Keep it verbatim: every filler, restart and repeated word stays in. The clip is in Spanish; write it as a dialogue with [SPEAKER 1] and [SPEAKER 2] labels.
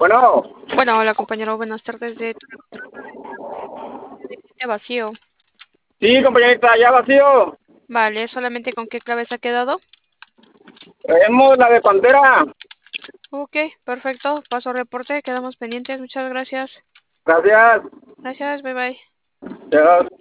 [SPEAKER 1] Bueno,
[SPEAKER 2] Bueno, hola compañero, buenas tardes. De de vacío.
[SPEAKER 1] sí, compañerita, ya vacío.
[SPEAKER 2] Vale, solamente con qué clave se ha quedado.
[SPEAKER 1] Traemos la de Pantera.
[SPEAKER 2] Ok, perfecto. Paso reporte, quedamos pendientes. Muchas gracias.
[SPEAKER 1] Gracias.
[SPEAKER 2] Gracias, bye bye.
[SPEAKER 1] Adiós.